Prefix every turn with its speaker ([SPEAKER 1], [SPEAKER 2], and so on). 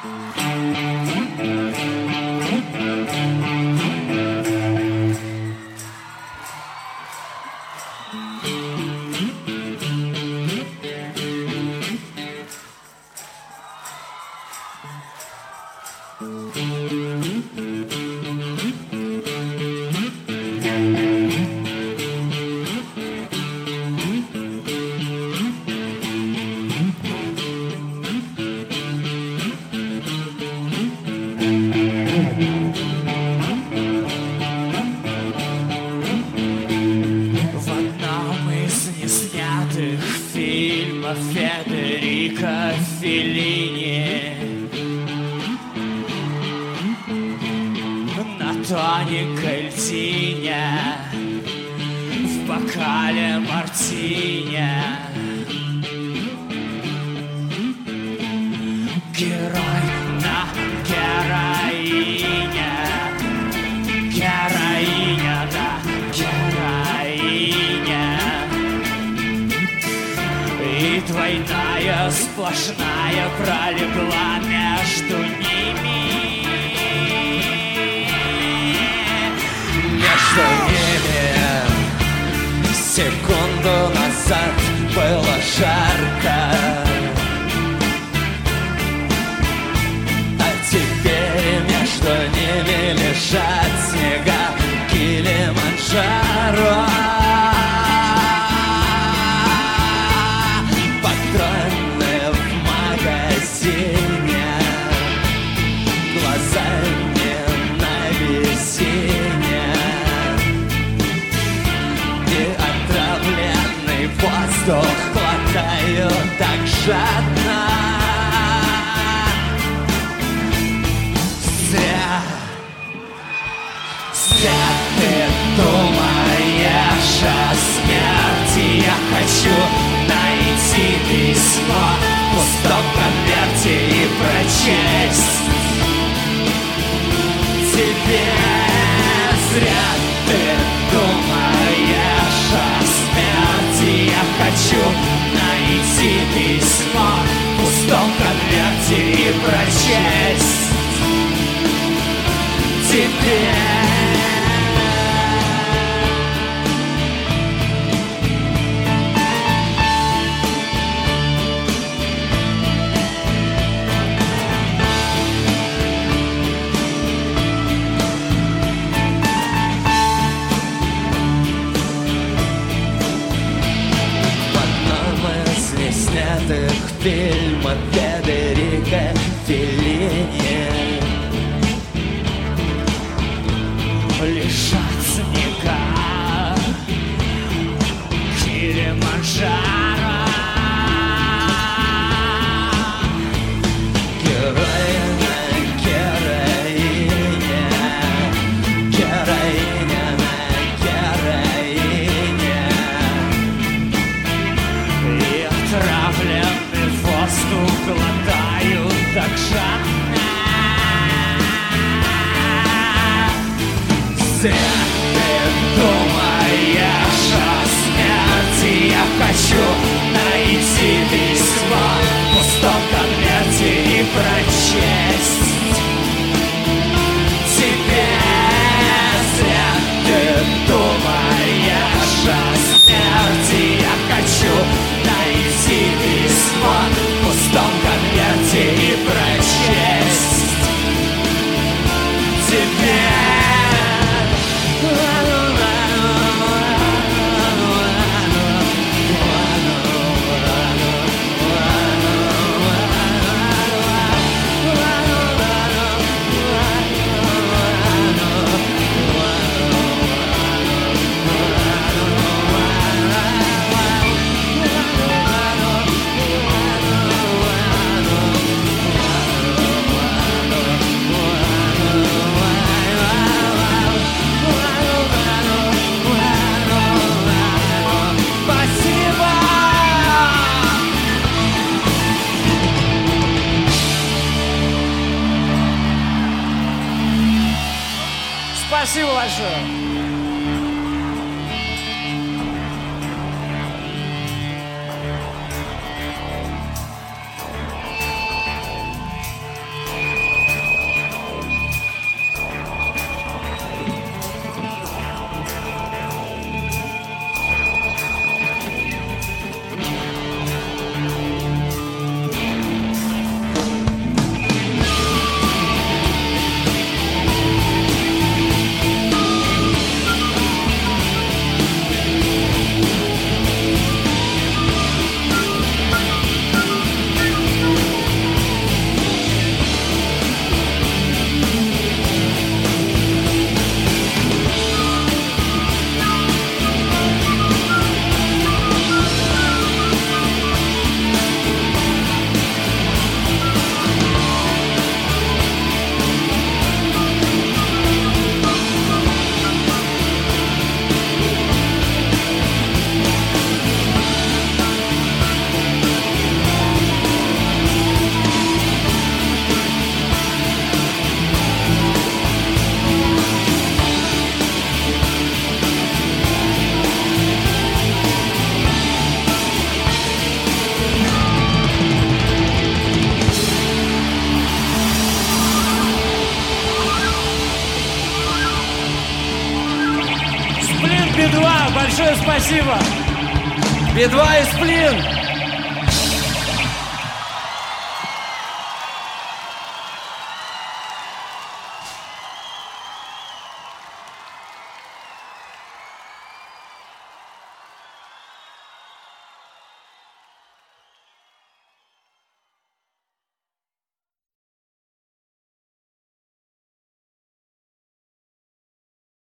[SPEAKER 1] Федерико Феллини на тоненькой льдине в бокале мартини. Герой на героине, героиня, да, героиня. И двойная сплошная пролегла между ними.
[SPEAKER 2] Между ними секунду назад было жарко, а теперь между ними лежат снега Килиманджаро. Воздух хватаю так жадно. Зря ты думаешь о смерти. Я хочу найти письмо в пустом конверте и прочесть тебе. Зря ты думаешь о смерти. Я хочу найти письмо в пустом конверте и прочесть тебе. Снятых фильмов Федерико Феллини
[SPEAKER 1] лежат снега Килиманджаро.
[SPEAKER 2] Героиня, героиня, героиня на героине.
[SPEAKER 1] И отравленный воздух глотаю так жадно.
[SPEAKER 2] Зря ты думаешь о смерти. Я хочу найти письмо в пустом конверте и прочесть тебе. Зря ты думаешь о смерти. Я хочу найти письмо в пустом конверте и прочесть тебе.
[SPEAKER 1] Спасибо большое. большое спасибо.
[SPEAKER 2] Би-2 и Сплин.